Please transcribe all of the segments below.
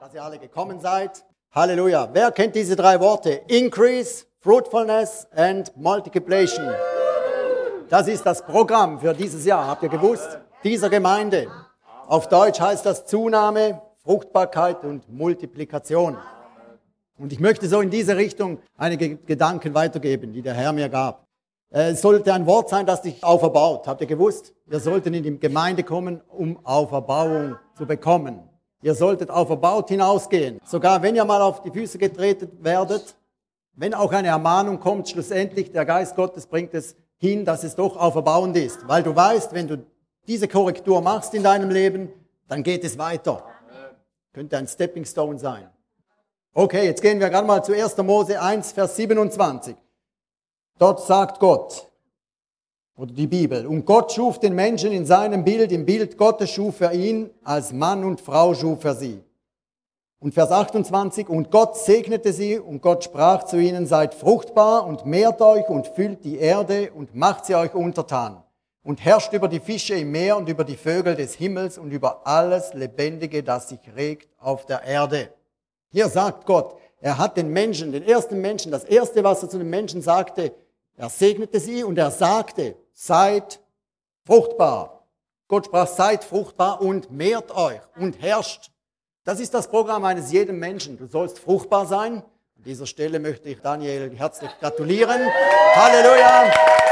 dass ihr alle gekommen seid. Halleluja. Wer kennt diese drei Worte? Increase, Fruitfulness and Multiplication. Das ist das Programm für dieses Jahr. Habt ihr gewusst? Dieser Gemeinde. Auf Deutsch heißt das Zunahme, Fruchtbarkeit und Multiplikation. Und ich möchte so in diese Richtung einige Gedanken weitergeben, die der Herr mir gab. Es sollte ein Wort sein, das dich auferbaut. Habt ihr gewusst? Wir sollten in die Gemeinde kommen, um Auferbauung zu bekommen. Ihr solltet auferbaut hinausgehen. Sogar wenn ihr mal auf die Füße getreten werdet, wenn auch eine Ermahnung kommt, schlussendlich der Geist Gottes bringt es hin, dass es doch auferbauend ist. Weil du weißt, wenn du diese Korrektur machst in deinem Leben, dann geht es weiter. Könnte ein Stepping Stone sein. Okay, jetzt gehen wir gerade mal zu 1. Mose 1, Vers 27. Dort sagt Gott, oder die Bibel, und Gott schuf den Menschen in seinem Bild, im Bild Gottes schuf er ihn, als Mann und Frau schuf er sie. Und Vers 28, und Gott segnete sie und Gott sprach zu ihnen, seid fruchtbar und mehrt euch und füllt die Erde und macht sie euch untertan und herrscht über die Fische im Meer und über die Vögel des Himmels und über alles Lebendige, das sich regt auf der Erde. Hier sagt Gott, er hat den Menschen, den ersten Menschen, das erste, was er zu den Menschen sagte, er segnete sie und er sagte, seid fruchtbar. Gott sprach, seid fruchtbar und mehrt euch und herrscht. Das ist das Programm eines jeden Menschen. Du sollst fruchtbar sein. An dieser Stelle möchte ich Daniel herzlich gratulieren. Halleluja!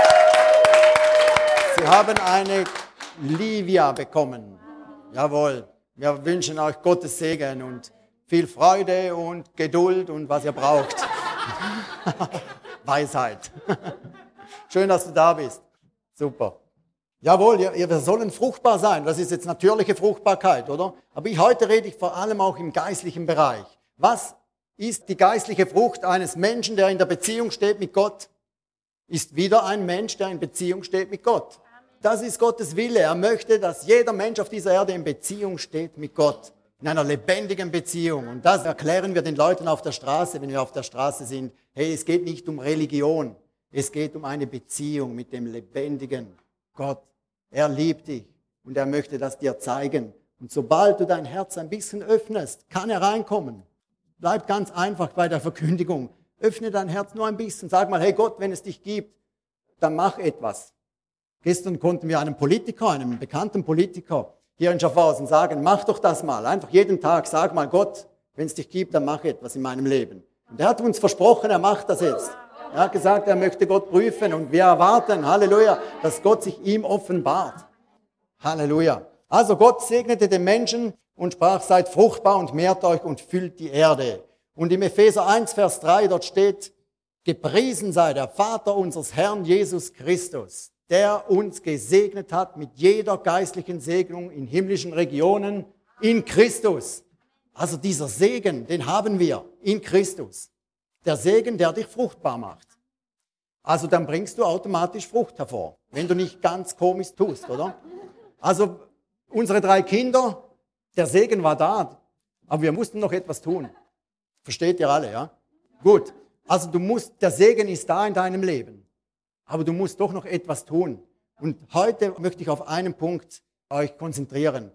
Sie haben eine Livia bekommen. Jawohl. Wir wünschen euch Gottes Segen und viel Freude und Geduld und was ihr braucht. Weisheit. Schön, dass du da bist. Super. Jawohl, wir sollen fruchtbar sein. Das ist jetzt natürliche Fruchtbarkeit, oder? Aber heute rede ich vor allem auch im geistlichen Bereich. Was ist die geistliche Frucht eines Menschen, der in der Beziehung steht mit Gott? Ist wieder ein Mensch, der in Beziehung steht mit Gott. Das ist Gottes Wille. Er möchte, dass jeder Mensch auf dieser Erde in Beziehung steht mit Gott. In einer lebendigen Beziehung. Und das erklären wir den Leuten auf der Straße, wenn wir auf der Straße sind. Hey, es geht nicht um Religion. Es geht um eine Beziehung mit dem lebendigen Gott. Er liebt dich und er möchte das dir zeigen. Und sobald du dein Herz ein bisschen öffnest, kann er reinkommen. Bleib ganz einfach bei der Verkündigung. Öffne dein Herz nur ein bisschen. Sag mal, hey Gott, wenn es dich gibt, dann mach etwas. Gestern konnten wir einem Politiker, einem bekannten Politiker hier in Schaffhausen sagen, mach doch das mal. Einfach jeden Tag sag mal, Gott, wenn es dich gibt, dann mach etwas in meinem Leben. Und er hat uns versprochen, er macht das jetzt. Er hat gesagt, er möchte Gott prüfen und wir erwarten, Halleluja, dass Gott sich ihm offenbart. Halleluja. Also Gott segnete den Menschen und sprach, seid fruchtbar und mehrt euch und füllt die Erde. Und im Epheser 1, Vers 3, dort steht, gepriesen sei der Vater unseres Herrn Jesus Christus, der uns gesegnet hat mit jeder geistlichen Segnung in himmlischen Regionen in Christus. Also dieser Segen, den haben wir in Christus. Der Segen, der dich fruchtbar macht. Also dann bringst du automatisch Frucht hervor, wenn du nicht ganz komisch tust, oder? Also unsere 3 Kinder, der Segen war da, aber wir mussten noch etwas tun. Versteht ihr alle, ja? Gut, also der Segen ist da in deinem Leben, aber du musst doch noch etwas tun. Und heute möchte ich auf einen Punkt euch konzentrieren.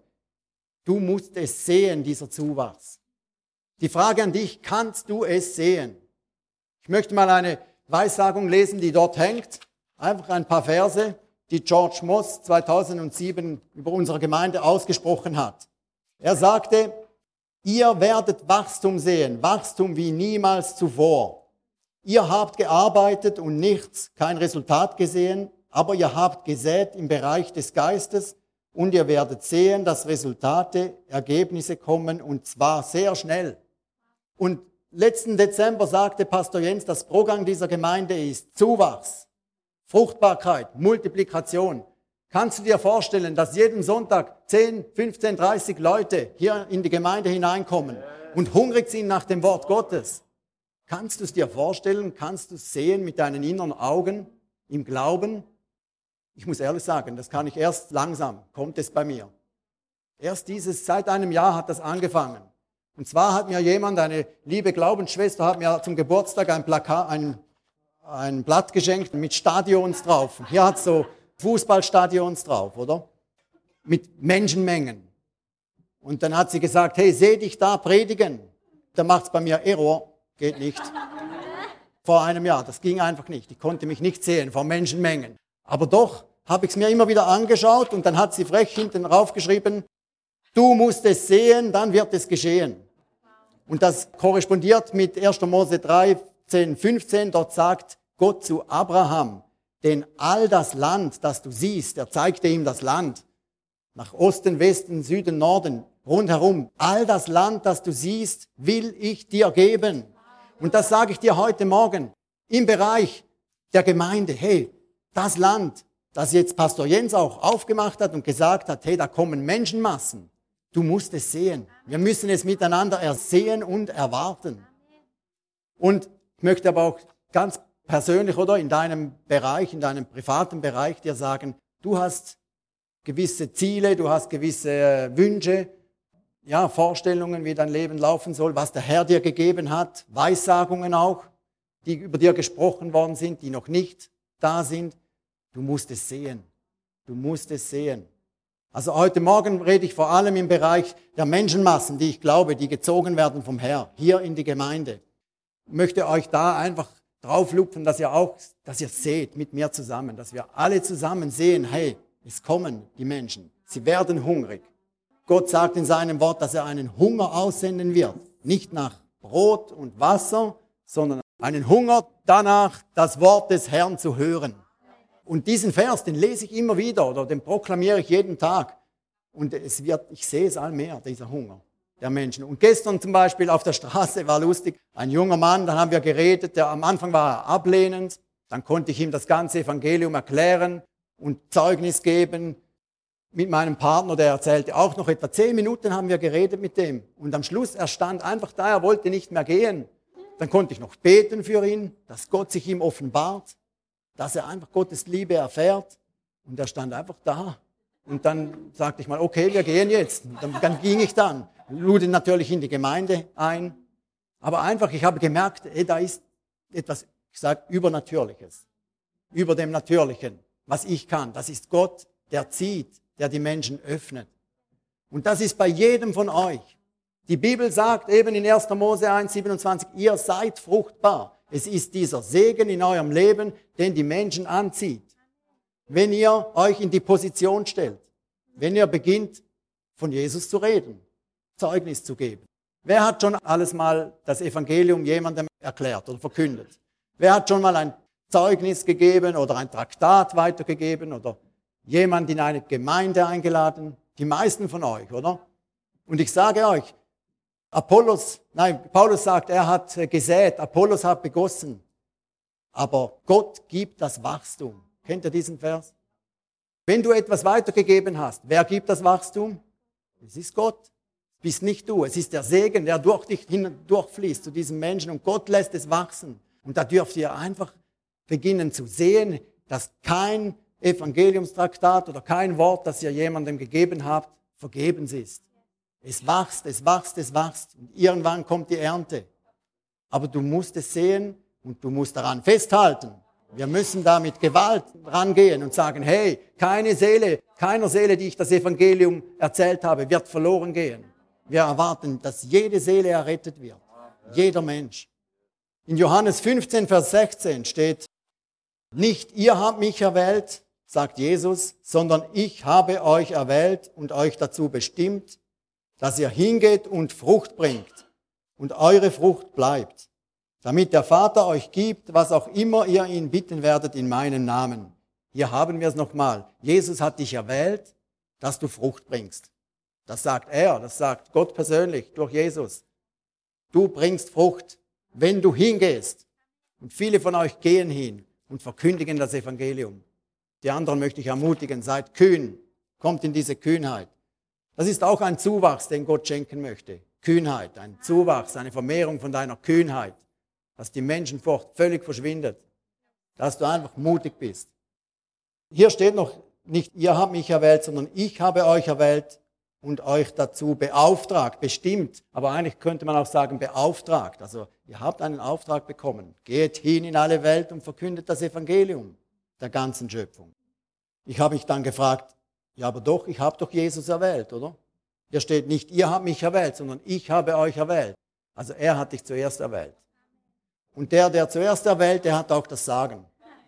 Du musst es sehen, dieser Zuwachs. Die Frage an dich, kannst du es sehen? Ich möchte mal eine Weissagung lesen, die dort hängt. Einfach ein paar Verse, die George Moss 2007 über unsere Gemeinde ausgesprochen hat. Er sagte, ihr werdet Wachstum sehen, Wachstum wie niemals zuvor. Ihr habt gearbeitet und kein Resultat gesehen, aber ihr habt gesät im Bereich des Geistes und ihr werdet sehen, dass Resultate, Ergebnisse kommen und zwar sehr schnell. Und letzten Dezember sagte Pastor Jens, das Programm dieser Gemeinde ist Zuwachs, Fruchtbarkeit, Multiplikation. Kannst du dir vorstellen, dass jeden Sonntag 10, 15, 30 Leute hier in die Gemeinde hineinkommen und hungrig sind nach dem Wort Gottes? Kannst du es dir vorstellen? Kannst du es sehen mit deinen inneren Augen im Glauben? Ich muss ehrlich sagen, das kann ich erst langsam, kommt es bei mir. Seit einem Jahr hat das angefangen. Und zwar hat mir jemand, eine liebe Glaubensschwester, hat mir zum Geburtstag ein Blatt geschenkt mit Stadions drauf. Hier hat es so Fußballstadions drauf, oder? Mit Menschenmengen. Und dann hat sie gesagt, hey, seh dich da predigen. Da macht es bei mir Error, geht nicht. Vor einem Jahr, das ging einfach nicht. Ich konnte mich nicht sehen vor Menschenmengen. Aber doch habe ich es mir immer wieder angeschaut und dann hat sie frech hinten raufgeschrieben, du musst es sehen, dann wird es geschehen. Und das korrespondiert mit 1. Mose 3, 10, 15. Dort sagt Gott zu Abraham, denn all das Land, das du siehst, er zeigte ihm das Land, nach Osten, Westen, Süden, Norden, rundherum, all das Land, das du siehst, will ich dir geben. Und das sage ich dir heute Morgen im Bereich der Gemeinde. Hey, das Land, das jetzt Pastor Jens auch aufgemacht hat und gesagt hat, hey, da kommen Menschenmassen. Du musst es sehen. Wir müssen es miteinander ersehen und erwarten. Und ich möchte aber auch ganz persönlich oder in deinem Bereich, in deinem privaten Bereich dir sagen, du hast gewisse Ziele, du hast gewisse Wünsche, ja, Vorstellungen, wie dein Leben laufen soll, was der Herr dir gegeben hat, Weissagungen auch, die über dir gesprochen worden sind, die noch nicht da sind. Du musst es sehen. Du musst es sehen. Also heute Morgen rede ich vor allem im Bereich der Menschenmassen, die ich glaube, die gezogen werden vom Herr, hier in die Gemeinde. Ich möchte euch da einfach drauflupfen, dass ihr seht mit mir zusammen, dass wir alle zusammen sehen, hey, es kommen die Menschen, sie werden hungrig. Gott sagt in seinem Wort, dass er einen Hunger aussenden wird, nicht nach Brot und Wasser, sondern einen Hunger danach, das Wort des Herrn zu hören. Und diesen Vers, den lese ich immer wieder oder den proklamiere ich jeden Tag. Und ich sehe es allmehr, dieser Hunger der Menschen. Und gestern zum Beispiel auf der Straße war lustig, ein junger Mann, dann haben wir geredet, am Anfang war er ablehnend, dann konnte ich ihm das ganze Evangelium erklären und Zeugnis geben. Mit meinem Partner, der erzählte auch noch etwa 10 Minuten haben wir geredet mit dem. Und am Schluss, er stand einfach da, er wollte nicht mehr gehen. Dann konnte ich noch beten für ihn, dass Gott sich ihm offenbart, dass er einfach Gottes Liebe erfährt. Und er stand einfach da. Und dann sagte ich mal, okay, wir gehen jetzt. Und dann ging ich dann, lud ihn natürlich in die Gemeinde ein. Aber einfach, ich habe gemerkt, da ist etwas, ich sage, Übernatürliches. Über dem Natürlichen, was ich kann. Das ist Gott, der zieht, der die Menschen öffnet. Und das ist bei jedem von euch. Die Bibel sagt eben in 1. Mose 1, 27, ihr seid fruchtbar. Es ist dieser Segen in eurem Leben, den die Menschen anzieht. Wenn ihr euch in die Position stellt, wenn ihr beginnt, von Jesus zu reden, Zeugnis zu geben. Wer hat schon alles mal das Evangelium jemandem erklärt oder verkündet? Wer hat schon mal ein Zeugnis gegeben oder ein Traktat weitergegeben oder jemand in eine Gemeinde eingeladen? Die meisten von euch, oder? Und ich sage euch, Paulus sagt, er hat gesät, Apollos hat begossen, aber Gott gibt das Wachstum. Kennt ihr diesen Vers? Wenn du etwas weitergegeben hast, wer gibt das Wachstum? Es ist Gott. Es bist nicht du. Es ist der Segen, der durch dich hindurchfließt zu diesem Menschen und Gott lässt es wachsen. Und da dürft ihr einfach beginnen zu sehen, dass kein Evangeliumstraktat oder kein Wort, das ihr jemandem gegeben habt, vergebens ist. Es wächst, es wächst, es wächst. Und irgendwann kommt die Ernte. Aber du musst es sehen und du musst daran festhalten. Wir müssen da mit Gewalt rangehen und sagen, hey, keiner Seele, die ich das Evangelium erzählt habe, wird verloren gehen. Wir erwarten, dass jede Seele errettet wird. Jeder Mensch. In Johannes 15, Vers 16 steht, nicht ihr habt mich erwählt, sagt Jesus, sondern ich habe euch erwählt und euch dazu bestimmt, dass ihr hingeht und Frucht bringt und eure Frucht bleibt, damit der Vater euch gibt, was auch immer ihr ihn bitten werdet in meinem Namen. Hier haben wir es nochmal. Jesus hat dich erwählt, dass du Frucht bringst. Das sagt er, das sagt Gott persönlich durch Jesus. Du bringst Frucht, wenn du hingehst. Und viele von euch gehen hin und verkündigen das Evangelium. Die anderen möchte ich ermutigen, seid kühn, kommt in diese Kühnheit. Das ist auch ein Zuwachs, den Gott schenken möchte. Kühnheit, ein Zuwachs, eine Vermehrung von deiner Kühnheit. Dass die Menschenfurcht völlig verschwindet. Dass du einfach mutig bist. Hier steht noch nicht, ihr habt mich erwählt, sondern ich habe euch erwählt und euch dazu beauftragt, bestimmt. Aber eigentlich könnte man auch sagen, beauftragt. Also ihr habt einen Auftrag bekommen. Geht hin in alle Welt und verkündet das Evangelium der ganzen Schöpfung. Ich habe mich dann gefragt, ja aber doch, ich habe doch Jesus erwählt, oder? Hier steht nicht, ihr habt mich erwählt, sondern ich habe euch erwählt. Also er hat dich zuerst erwählt. Und der zuerst erwählt, der hat auch das Sagen.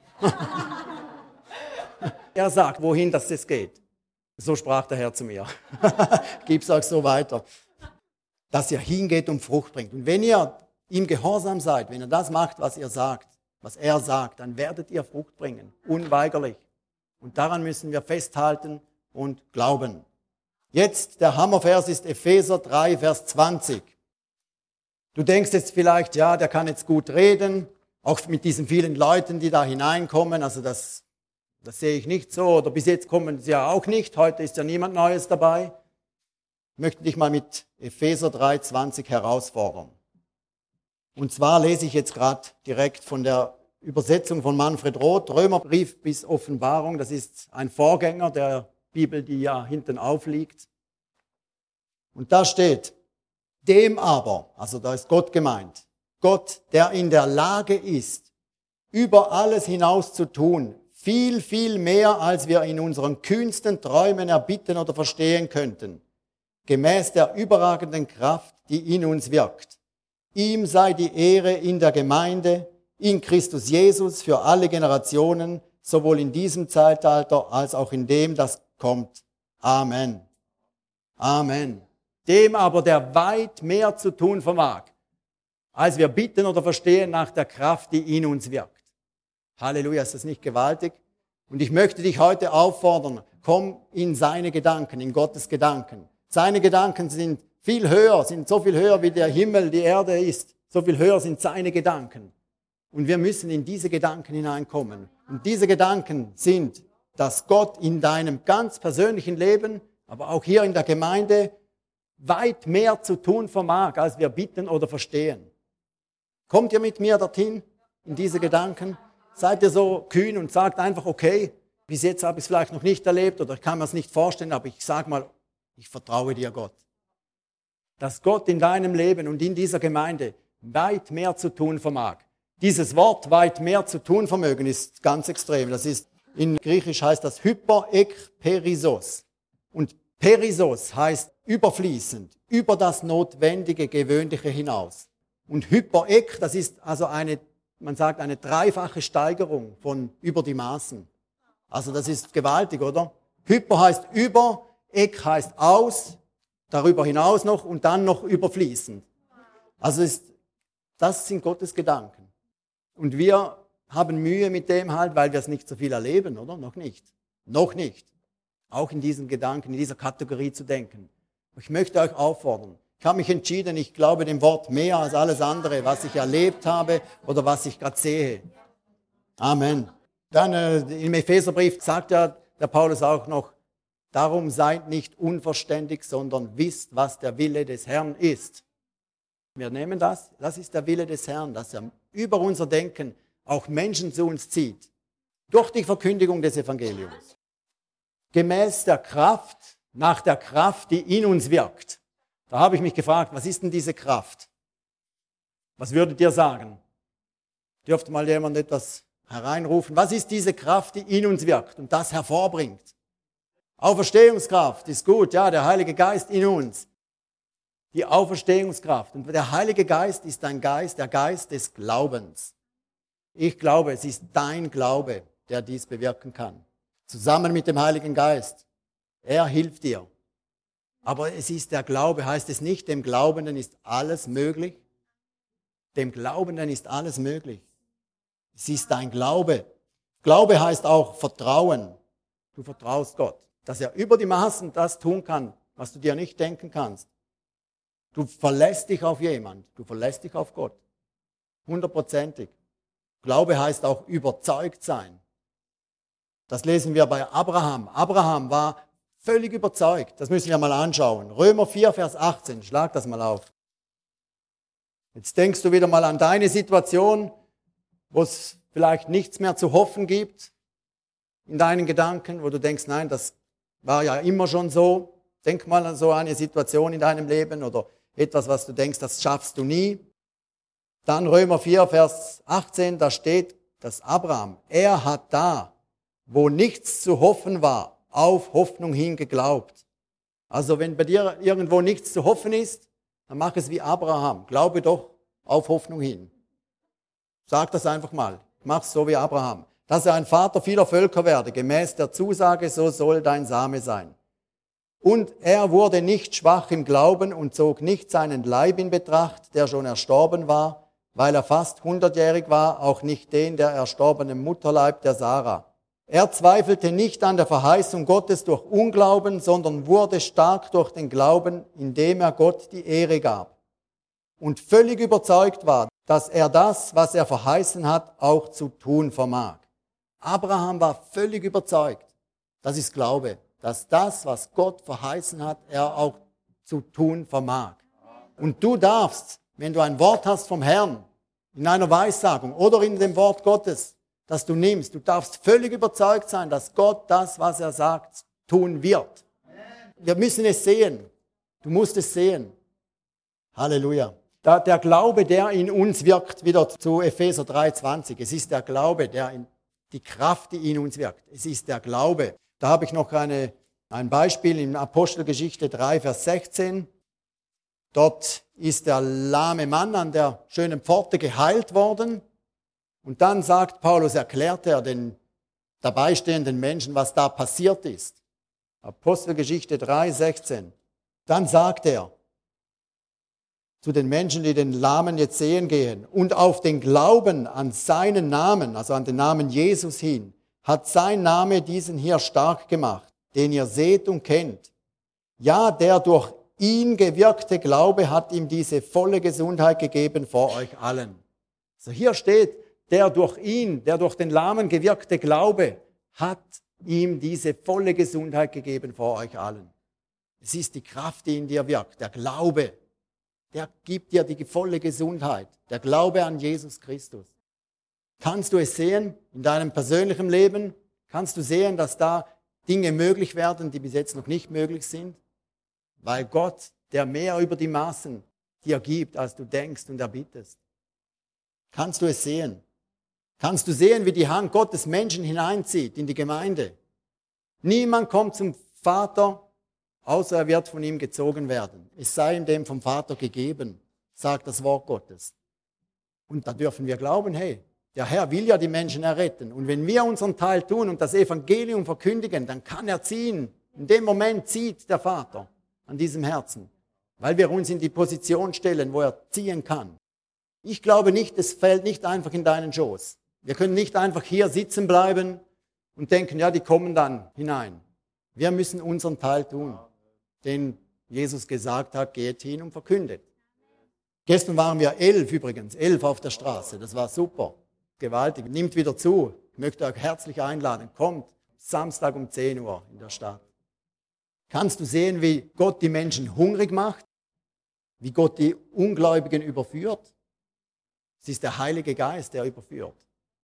Er sagt, wohin das geht. So sprach der Herr zu mir. Gib's euch so weiter. Dass ihr hingeht und Frucht bringt. Und wenn ihr ihm gehorsam seid, wenn ihr das macht, was er sagt, dann werdet ihr Frucht bringen. Unweigerlich. Und daran müssen wir festhalten und glauben. Jetzt, der Hammervers ist Epheser 3, Vers 20. Du denkst jetzt vielleicht, ja, der kann jetzt gut reden, auch mit diesen vielen Leuten, die da hineinkommen, also das sehe ich nicht so, oder bis jetzt kommen sie ja auch nicht, heute ist ja niemand Neues dabei. Ich möchte dich mal mit Epheser 3, 20 herausfordern. Und zwar lese ich jetzt gerade direkt von der Übersetzung von Manfred Roth, Römerbrief bis Offenbarung, das ist ein Vorgänger der Bibel, die ja hinten aufliegt. Und da steht, dem aber, also da ist Gott gemeint, Gott, der in der Lage ist, über alles hinaus zu tun, viel, viel mehr, als wir in unseren kühnsten Träumen erbitten oder verstehen könnten, gemäß der überragenden Kraft, die in uns wirkt. Ihm sei die Ehre in der Gemeinde, in Christus Jesus für alle Generationen, sowohl in diesem Zeitalter als auch in dem, das kommt. Amen. Amen. Dem aber, der weit mehr zu tun vermag, als wir bitten oder verstehen nach der Kraft, die in uns wirkt. Halleluja, ist das nicht gewaltig? Und ich möchte dich heute auffordern, komm in seine Gedanken, in Gottes Gedanken. Seine Gedanken sind viel höher, sind so viel höher wie der Himmel, die Erde ist. So viel höher sind seine Gedanken. Und wir müssen in diese Gedanken hineinkommen. Und diese Gedanken sind, dass Gott in deinem ganz persönlichen Leben, aber auch hier in der Gemeinde, weit mehr zu tun vermag, als wir bitten oder verstehen. Kommt ihr mit mir dorthin, in diese Gedanken? Seid ihr so kühn und sagt einfach, okay, bis jetzt habe ich es vielleicht noch nicht erlebt oder ich kann mir es nicht vorstellen, aber ich sage mal, ich vertraue dir, Gott. Dass Gott in deinem Leben und in dieser Gemeinde weit mehr zu tun vermag. Dieses Wort weit mehr zu tun vermögen ist ganz extrem. Das ist, in Griechisch heißt das hyperekperisos. Und Perisos heißt überfließend, über das Notwendige, Gewöhnliche hinaus. Und Hyperek, das ist also man sagt eine dreifache Steigerung von über die Maßen. Also das ist gewaltig, oder? Hyper heißt über, Ek heißt aus, darüber hinaus noch und dann noch überfließend. Also das sind Gottes Gedanken. Und wir haben Mühe mit dem halt, weil wir es nicht so viel erleben, oder? Noch nicht. Noch nicht. Auch in diesen Gedanken, in dieser Kategorie zu denken. Ich möchte euch auffordern. Ich habe mich entschieden, ich glaube dem Wort mehr als alles andere, was ich erlebt habe oder was ich gerade sehe. Amen. Dann im Epheserbrief sagt ja der Paulus auch noch, darum seid nicht unverständig, sondern wisst, was der Wille des Herrn ist. Wir nehmen das ist der Wille des Herrn, dass er über unser Denken auch Menschen zu uns zieht. Durch die Verkündigung des Evangeliums. Gemäß der Kraft, nach der Kraft, die in uns wirkt. Da habe ich mich gefragt, was ist denn diese Kraft? Was würdet ihr sagen? Dürfte mal jemand etwas hereinrufen? Was ist diese Kraft, die in uns wirkt und das hervorbringt? Auferstehungskraft ist gut, ja, der Heilige Geist in uns. Die Auferstehungskraft. Und der Heilige Geist ist ein Geist, der Geist des Glaubens. Ich glaube, es ist dein Glaube, der dies bewirken kann. Zusammen mit dem Heiligen Geist. Er hilft dir. Aber es ist der Glaube, heißt es nicht, dem Glaubenden ist alles möglich? Dem Glaubenden ist alles möglich. Es ist dein Glaube. Glaube heißt auch Vertrauen. Du vertraust Gott, dass er über die Maßen das tun kann, was du dir nicht denken kannst. Du verlässt dich auf jemand, du verlässt dich auf Gott. 100%. Glaube heißt auch überzeugt sein. Das lesen wir bei Abraham. Abraham war völlig überzeugt. Das müssen wir mal anschauen. Römer 4, Vers 18. Schlag das mal auf. Jetzt denkst du wieder mal an deine Situation, wo es vielleicht nichts mehr zu hoffen gibt in deinen Gedanken, wo du denkst, nein, das war ja immer schon so. Denk mal an so eine Situation in deinem Leben oder etwas, was du denkst, das schaffst du nie. Dann Römer 4, Vers 18, da steht, dass Abraham, er hat da, wo nichts zu hoffen war, auf Hoffnung hin geglaubt. Also wenn bei dir irgendwo nichts zu hoffen ist, dann mach es wie Abraham. Glaube doch auf Hoffnung hin. Sag das einfach mal. Mach es so wie Abraham. Dass er ein Vater vieler Völker werde, gemäß der Zusage, so soll dein Same sein. Und er wurde nicht schwach im Glauben und zog nicht seinen Leib in Betracht, der schon erstorben war, weil er fast 100-jährig war, auch nicht den der erstorbenen Mutterleib der Sarah. Er zweifelte nicht an der Verheißung Gottes durch Unglauben, sondern wurde stark durch den Glauben, indem er Gott die Ehre gab. Und völlig überzeugt war, dass er das, was er verheißen hat, auch zu tun vermag. Abraham war völlig überzeugt, das ist Glaube, dass das, was Gott verheißen hat, er auch zu tun vermag. Und du darfst, wenn du ein Wort hast vom Herrn, in einer Weissagung oder in dem Wort Gottes, das du nimmst, du darfst völlig überzeugt sein, dass Gott das, was er sagt, tun wird. Wir müssen es sehen. Du musst es sehen. Halleluja. Der Glaube, der in uns wirkt, wieder zu Epheser 3,20. Es ist der Glaube, die Kraft, die in uns wirkt. Es ist der Glaube. Da habe ich noch ein Beispiel in Apostelgeschichte 3, Vers 16. Dort ist der lahme Mann an der schönen Pforte geheilt worden. Und dann sagt Paulus, erklärt er den dabei stehenden Menschen, was da passiert ist. Apostelgeschichte 3, 16. Dann sagt er zu den Menschen, die den Lahmen jetzt sehen gehen, und auf den Glauben an seinen Namen, also an den Namen Jesus hin, hat sein Name diesen hier stark gemacht, den ihr seht und kennt. Ja, der durch ihn gewirkte Glaube hat ihm diese volle Gesundheit gegeben vor euch allen. So hier steht, der durch den Lahmen gewirkte Glaube hat ihm diese volle Gesundheit gegeben vor euch allen. Es ist die Kraft, die in dir wirkt, der Glaube. Der gibt dir die volle Gesundheit, der Glaube an Jesus Christus. Kannst du es sehen in deinem persönlichen Leben? Kannst du sehen, dass da Dinge möglich werden, die bis jetzt noch nicht möglich sind? Weil Gott, der mehr über die Maßen dir gibt, als du denkst und erbittest. Kannst du es sehen? Kannst du sehen, wie die Hand Gottes Menschen hineinzieht in die Gemeinde? Niemand kommt zum Vater, außer er wird von ihm gezogen werden. Es sei ihm dem vom Vater gegeben, sagt das Wort Gottes. Und da dürfen wir glauben, hey, der Herr will ja die Menschen erretten. Und wenn wir unseren Teil tun und das Evangelium verkündigen, dann kann er ziehen. In dem Moment zieht der Vater an diesem Herzen, weil wir uns in die Position stellen, wo er ziehen kann. Ich glaube nicht, es fällt nicht einfach in deinen Schoß. Wir können nicht einfach hier sitzen bleiben und denken, ja, die kommen dann hinein. Wir müssen unseren Teil tun, den Jesus gesagt hat, geht hin und verkündet. Gestern waren wir 11 auf der Straße. Das war super, gewaltig. Nimmt wieder zu. Ich möchte euch herzlich einladen. Kommt Samstag um 10 Uhr in der Stadt. Kannst du sehen, wie Gott die Menschen hungrig macht? Wie Gott die Ungläubigen überführt? Es ist der Heilige Geist, der überführt.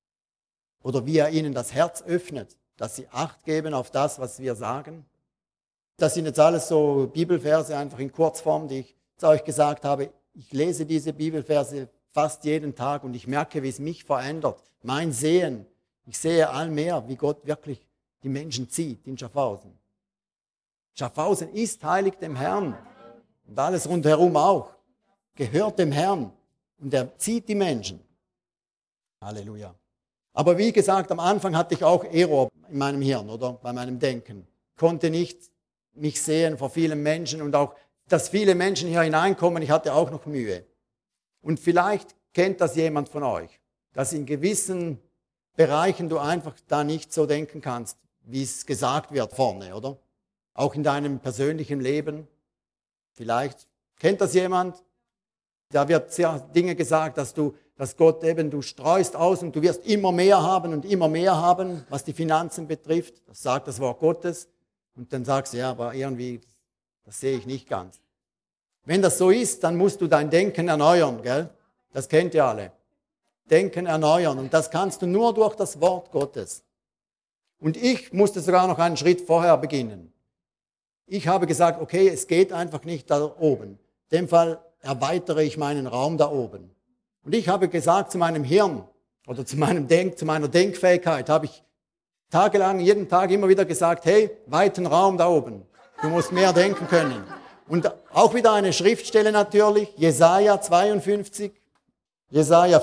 Oder wie er ihnen das Herz öffnet, dass sie Acht geben auf das, was wir sagen. Das sind jetzt alles so Bibelverse, einfach in Kurzform, die ich zu euch gesagt habe. Ich lese diese Bibelverse fast jeden Tag und ich merke, wie es mich verändert. Mein Sehen, ich sehe allmehr, wie Gott wirklich die Menschen zieht in Schaffhausen. Schaffhausen ist heilig dem Herrn und alles rundherum auch. Gehört dem Herrn und er zieht die Menschen. Halleluja. Aber wie gesagt, am Anfang hatte ich auch Error in meinem Hirn oder bei meinem Denken. Konnte nicht mich sehen vor vielen Menschen und auch, dass viele Menschen hier hineinkommen, ich hatte auch noch Mühe. Und vielleicht kennt das jemand von euch, dass in gewissen Bereichen du einfach da nicht so denken kannst, wie es gesagt wird vorne, oder? Auch in deinem persönlichen Leben. Vielleicht kennt das jemand. Da wird sehr Dinge gesagt, dass Gott eben, du streust aus und du wirst immer mehr haben und immer mehr haben, was die Finanzen betrifft. Das sagt das Wort Gottes. Und dann sagst du, ja, aber irgendwie, das sehe ich nicht ganz. Wenn das so ist, dann musst du dein Denken erneuern, gell? Das kennt ihr alle. Denken erneuern. Und das kannst du nur durch das Wort Gottes. Und ich musste sogar noch einen Schritt vorher beginnen. Ich habe gesagt, okay, es geht einfach nicht da oben. In dem Fall erweitere ich meinen Raum da oben. Und ich habe gesagt zu meinem Hirn oder zu meiner Denkfähigkeit, habe ich tagelang, jeden Tag immer wieder gesagt, hey, weiten Raum da oben. Du musst mehr denken können. Und auch wieder eine Schriftstelle natürlich, Jesaja 54, Jesaja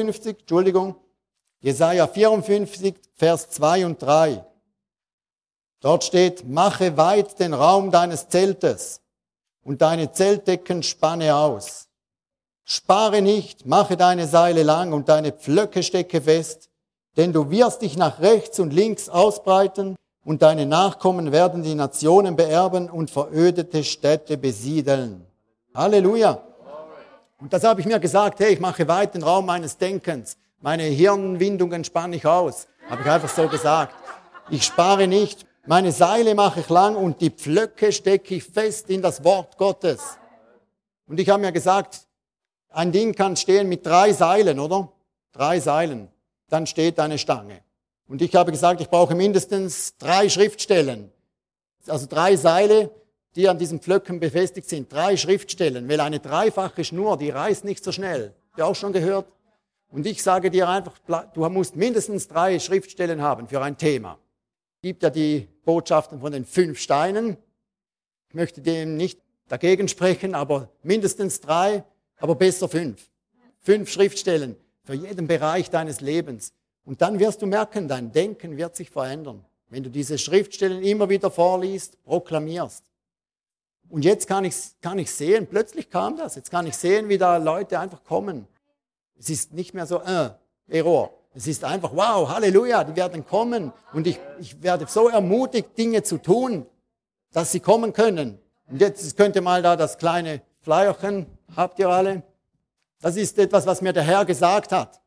54, Vers 2 und 3. Dort steht, mache weit den Raum deines Zeltes und deine Zeltdecken spanne aus. Spare nicht, mache deine Seile lang und deine Pflöcke stecke fest, denn du wirst dich nach rechts und links ausbreiten und deine Nachkommen werden die Nationen beerben und verödete Städte besiedeln. Halleluja. Und das habe ich mir gesagt, hey, ich mache weit den Raum meines Denkens. Meine Hirnwindungen spanne ich aus. Habe ich einfach so gesagt. Ich spare nicht. Meine Seile mache ich lang und die Pflöcke stecke ich fest in das Wort Gottes. Und ich habe mir gesagt, ein Ding kann stehen mit 3 Seilen, oder? 3 Seilen. Dann steht eine Stange. Und ich habe gesagt, ich brauche mindestens 3 Schriftstellen. Also 3 Seile, die an diesen Pflöcken befestigt sind. 3 Schriftstellen. Weil eine dreifache Schnur, die reißt nicht so schnell. Habt ihr auch schon gehört? Und ich sage dir einfach, du musst mindestens 3 Schriftstellen haben für ein Thema. Es gibt ja die Botschaften von den 5 Steinen. Ich möchte dem nicht dagegen sprechen, aber mindestens 3, aber besser 5. 5 Schriftstellen für jeden Bereich deines Lebens. Und dann wirst du merken, dein Denken wird sich verändern. Wenn du diese Schriftstellen immer wieder vorliest, proklamierst. Und jetzt kann ich sehen, plötzlich kam das, jetzt kann ich sehen, wie da Leute einfach kommen. Es ist nicht mehr so, Error. Es ist einfach, wow, Halleluja, die werden kommen. Und ich werde so ermutigt, Dinge zu tun, dass sie kommen können. Und jetzt könnt ihr mal da das kleine Flyerchen, habt ihr alle? Das ist etwas, was mir der Herr gesagt hat.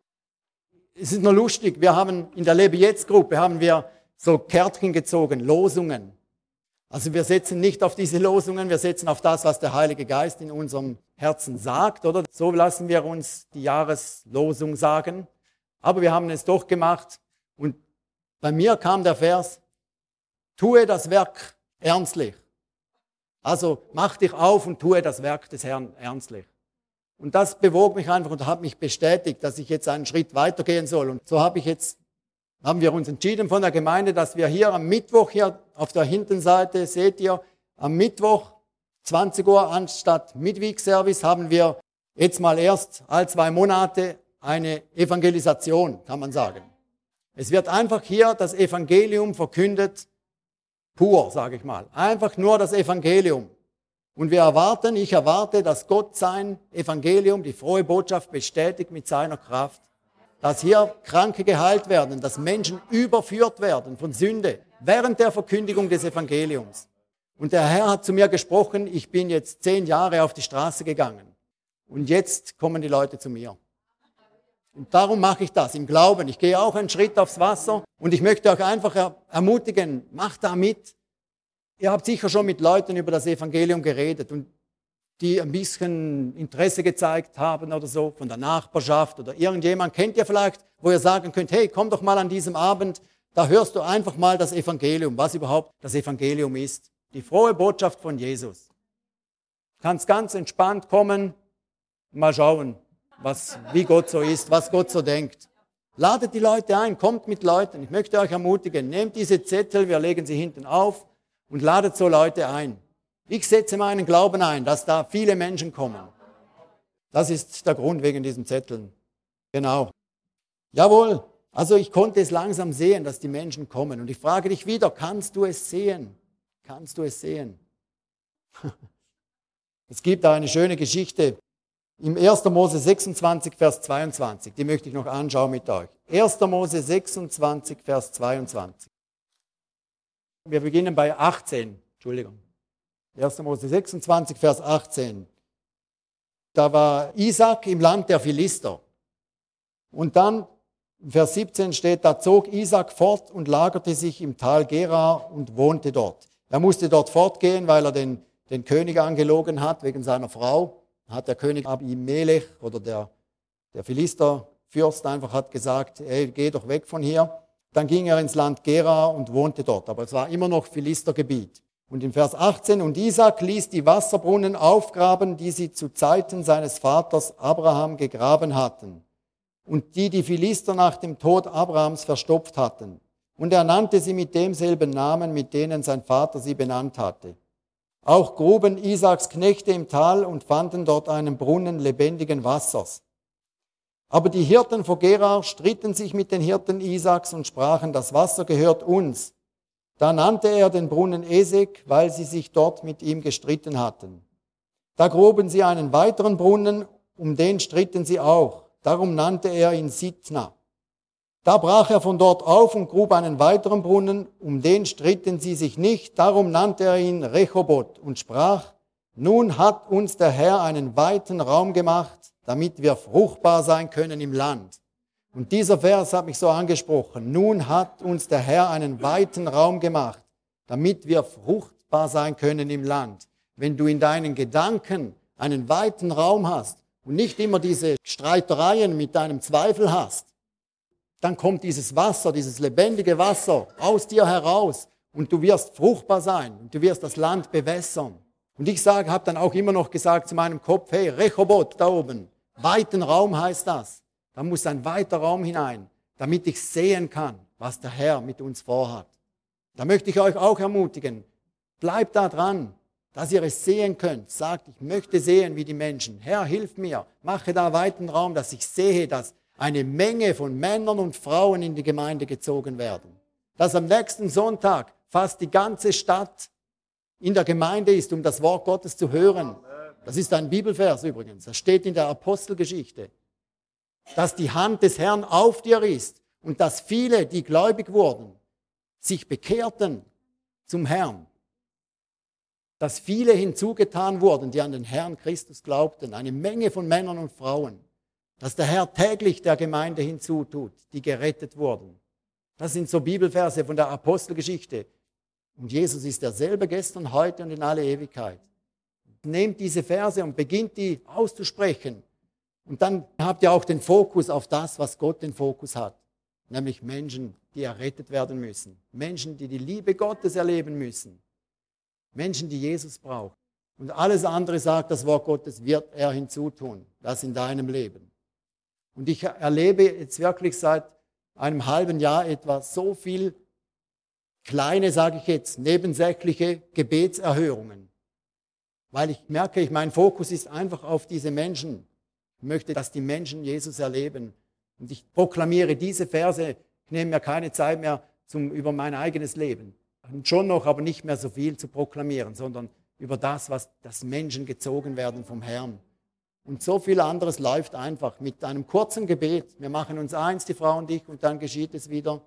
Es ist nur lustig, wir haben in der Lebe-Jetzt-Gruppe haben wir so Kärtchen gezogen, Losungen. Also wir setzen nicht auf diese Losungen, wir setzen auf das, was der Heilige Geist in unserem Herzen sagt, oder? So lassen wir uns die Jahreslosung sagen. Aber wir haben es doch gemacht und bei mir kam der Vers, tue das Werk ernstlich. Also mach dich auf und tue das Werk des Herrn ernstlich. Und das bewog mich einfach und hat mich bestätigt, dass ich jetzt einen Schritt weitergehen soll. Und so haben wir uns entschieden von der Gemeinde, dass wir hier am Mittwoch, hier auf der Hintenseite, seht ihr, am Mittwoch 20 Uhr anstatt Midweek-Service haben wir jetzt mal erst all 2 Monate eine Evangelisation, kann man sagen. Es wird einfach hier das Evangelium verkündet, pur, sage ich mal. Einfach nur das Evangelium. Und ich erwarte, dass Gott sein Evangelium, die frohe Botschaft bestätigt mit seiner Kraft. Dass hier Kranke geheilt werden, dass Menschen überführt werden von Sünde während der Verkündigung des Evangeliums. Und der Herr hat zu mir gesprochen, ich bin jetzt 10 Jahre auf die Straße gegangen. Und jetzt kommen die Leute zu mir. Und darum mache ich das im Glauben. Ich gehe auch einen Schritt aufs Wasser und ich möchte euch einfach ermutigen, macht da mit. Ihr habt sicher schon mit Leuten über das Evangelium geredet und die ein bisschen Interesse gezeigt haben oder so, von der Nachbarschaft oder irgendjemand kennt ihr vielleicht, wo ihr sagen könnt, hey, komm doch mal an diesem Abend, da hörst du einfach mal das Evangelium, was überhaupt das Evangelium ist. Die frohe Botschaft von Jesus. Du kannst ganz entspannt kommen, mal schauen, wie Gott so ist, was Gott so denkt. Ladet die Leute ein, kommt mit Leuten. Ich möchte euch ermutigen, nehmt diese Zettel, wir legen sie hinten auf und ladet so Leute ein. Ich setze meinen Glauben ein, dass da viele Menschen kommen. Das ist der Grund wegen diesen Zetteln. Genau. Jawohl, also ich konnte es langsam sehen, dass die Menschen kommen. Und ich frage dich wieder, kannst du es sehen? Kannst du es sehen? Es gibt da eine schöne Geschichte im 1. Mose 26, Vers 22. Die möchte ich noch anschauen mit euch. 1. Mose 26, Vers 22. Wir beginnen bei 18. 1. Mose 26, Vers 18. Da war Isaac im Land der Philister. Und dann, in Vers 17 steht, da zog Isaac fort und lagerte sich im Tal Gerar und wohnte dort. Er musste dort fortgehen, weil er den König angelogen hat, wegen seiner Frau. Hat der König Abimelech oder der Philisterfürst einfach hat gesagt, hey, geh doch weg von hier. Dann ging er ins Land Gerar und wohnte dort. Aber es war immer noch Philistergebiet. Und in Vers 18, und Isaac ließ die Wasserbrunnen aufgraben, die sie zu Zeiten seines Vaters Abraham gegraben hatten und die Philister nach dem Tod Abrahams verstopft hatten. Und er nannte sie mit demselben Namen, mit denen sein Vater sie benannt hatte. Auch gruben Isaaks Knechte im Tal und fanden dort einen Brunnen lebendigen Wassers. Aber die Hirten von Gerar stritten sich mit den Hirten Isaaks und sprachen, das Wasser gehört uns. Da nannte er den Brunnen Esek, weil sie sich dort mit ihm gestritten hatten. Da gruben sie einen weiteren Brunnen, um den stritten sie auch. Darum nannte er ihn Sitna. Da brach er von dort auf und grub einen weiteren Brunnen, um den stritten sie sich nicht. Darum nannte er ihn Rechoboth und sprach, nun hat uns der Herr einen weiten Raum gemacht, damit wir fruchtbar sein können im Land. Und dieser Vers hat mich so angesprochen. Nun hat uns der Herr einen weiten Raum gemacht, damit wir fruchtbar sein können im Land. Wenn du in deinen Gedanken einen weiten Raum hast und nicht immer diese Streitereien mit deinem Zweifel hast, dann kommt dieses Wasser, dieses lebendige Wasser aus dir heraus und du wirst fruchtbar sein und du wirst das Land bewässern. Und ich habe dann auch immer noch gesagt zu meinem Kopf, hey, Rechoboth da oben, weiten Raum heißt das. Da muss ein weiter Raum hinein, damit ich sehen kann, was der Herr mit uns vorhat. Da möchte ich euch auch ermutigen, bleibt da dran, dass ihr es sehen könnt. Sagt, ich möchte sehen, wie die Menschen. Herr, hilf mir, mache da weiten Raum, dass ich sehe, dass eine Menge von Männern und Frauen in die Gemeinde gezogen werden. Dass am nächsten Sonntag fast die ganze Stadt in der Gemeinde ist, um das Wort Gottes zu hören. Das ist ein Bibelvers übrigens, das steht in der Apostelgeschichte. Dass die Hand des Herrn auf dir ist und dass viele, die gläubig wurden, sich bekehrten zum Herrn. Dass viele hinzugetan wurden, die an den Herrn Christus glaubten, eine Menge von Männern und Frauen. Dass der Herr täglich der Gemeinde hinzutut, die gerettet wurden. Das sind so Bibelverse von der Apostelgeschichte. Und Jesus ist derselbe gestern, heute und in alle Ewigkeit. Nehmt diese Verse und beginnt die auszusprechen. Und dann habt ihr auch den Fokus auf das, was Gott den Fokus hat. Nämlich Menschen, die errettet werden müssen. Menschen, die die Liebe Gottes erleben müssen. Menschen, die Jesus brauchen. Und alles andere, sagt das Wort Gottes, wird er hinzutun. Das in deinem Leben. Und ich erlebe jetzt wirklich seit einem halben Jahr etwa so viel kleine, sage ich jetzt, nebensächliche Gebetserhörungen. Weil ich merke, mein Fokus ist einfach auf diese Menschen. Ich möchte, dass die Menschen Jesus erleben. Und ich proklamiere diese Verse, ich nehme mir keine Zeit mehr über mein eigenes Leben. Und schon noch, aber nicht mehr so viel zu proklamieren, sondern über das, dass Menschen gezogen werden vom Herrn. Und so viel anderes läuft einfach mit einem kurzen Gebet. Wir machen uns eins, die Frau und ich, und dann geschieht es wieder.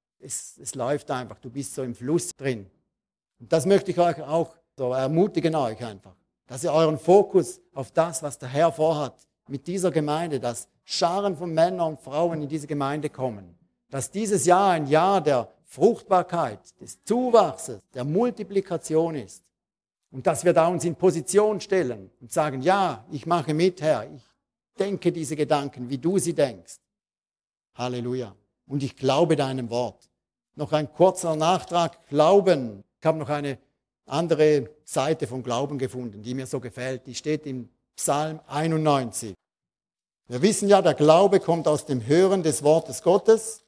Es läuft einfach, du bist so im Fluss drin. Und das möchte ich euch auch so ermutigen, euch einfach, dass ihr euren Fokus auf das, was der Herr vorhat, mit dieser Gemeinde, dass Scharen von Männern und Frauen in diese Gemeinde kommen. Dass dieses Jahr ein Jahr der Fruchtbarkeit, des Zuwachses, der Multiplikation ist. Und dass wir da uns in Position stellen und sagen, ja, ich mache mit, Herr, ich denke diese Gedanken, wie du sie denkst. Halleluja. Und ich glaube deinem Wort. Noch ein kurzer Nachtrag, Glauben. Ich habe noch eine andere Seite von Glauben gefunden, die mir so gefällt. Die steht im Psalm 91. Wir wissen ja, der Glaube kommt aus dem Hören des Wortes Gottes.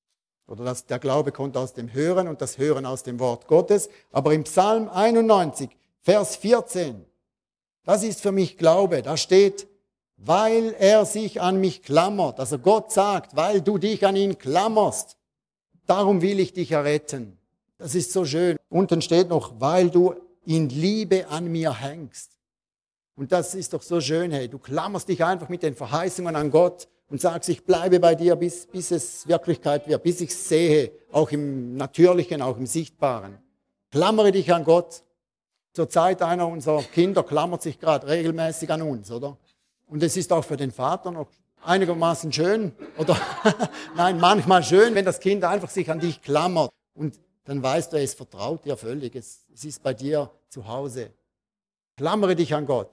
Oder der Glaube kommt aus dem Hören und das Hören aus dem Wort Gottes. Aber im Psalm 91, Vers 14, das ist für mich Glaube. Da steht, weil er sich an mich klammert. Also Gott sagt, weil du dich an ihn klammerst, darum will ich dich erretten. Das ist so schön. Unten steht noch, weil du in Liebe an mir hängst. Und das ist doch so schön, hey. Du klammerst dich einfach mit den Verheißungen an Gott und sagst, ich bleibe bei dir, bis es Wirklichkeit wird, bis ich sehe, auch im Natürlichen, auch im Sichtbaren. Klammere dich an Gott. Zur Zeit einer unserer Kinder klammert sich gerade regelmäßig an uns, oder? Und es ist auch für den Vater noch einigermaßen schön, oder nein, manchmal schön, wenn das Kind einfach sich an dich klammert. Und dann weißt du, es vertraut dir völlig, es ist bei dir zu Hause. Klammere dich an Gott.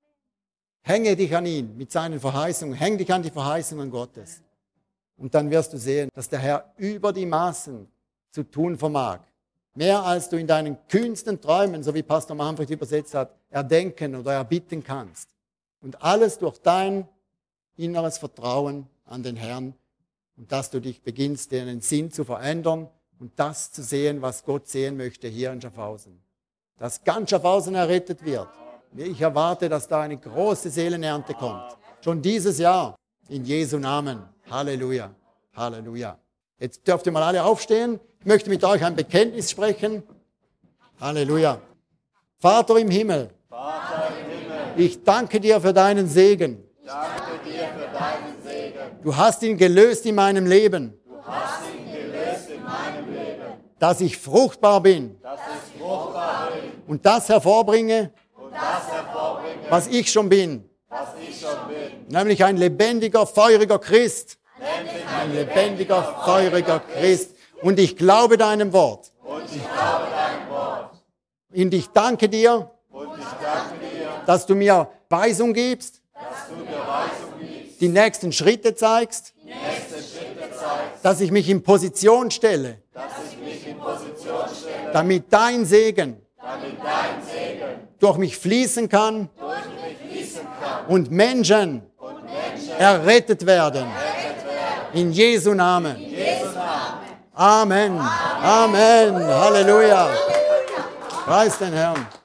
Hänge dich an ihn mit seinen Verheißungen. Häng dich an die Verheißungen Gottes. Und dann wirst du sehen, dass der Herr über die Maßen zu tun vermag. Mehr als du in deinen kühnsten Träumen, so wie Pastor Manfred übersetzt hat, erdenken oder erbitten kannst. Und alles durch dein inneres Vertrauen an den Herrn. Und dass du dich beginnst, den Sinn zu verändern und das zu sehen, was Gott sehen möchte hier in Schaffhausen. Dass ganz Schaffhausen errettet wird. Ich erwarte, dass da eine große Seelenernte kommt. Schon dieses Jahr. In Jesu Namen. Halleluja. Halleluja. Jetzt dürft ihr mal alle aufstehen. Ich möchte mit euch ein Bekenntnis sprechen. Halleluja. Vater im Himmel. Ich danke dir für deinen Segen. Du hast ihn gelöst in meinem Leben. Dass ich fruchtbar bin. Und das hervorbringe, was ich schon bin. Nämlich ein lebendiger, feuriger Christ. Ein lebendiger, feuriger Christ. Und ich glaube deinem Wort. Und ich danke dir, dass du mir Weisung gibst, die nächsten Schritte zeigst, dass ich mich in Position stelle, damit dein Segen durch mich fließen kann und Menschen errettet werden. In Jesu Namen. Amen. Amen. Halleluja. Preis den Herrn.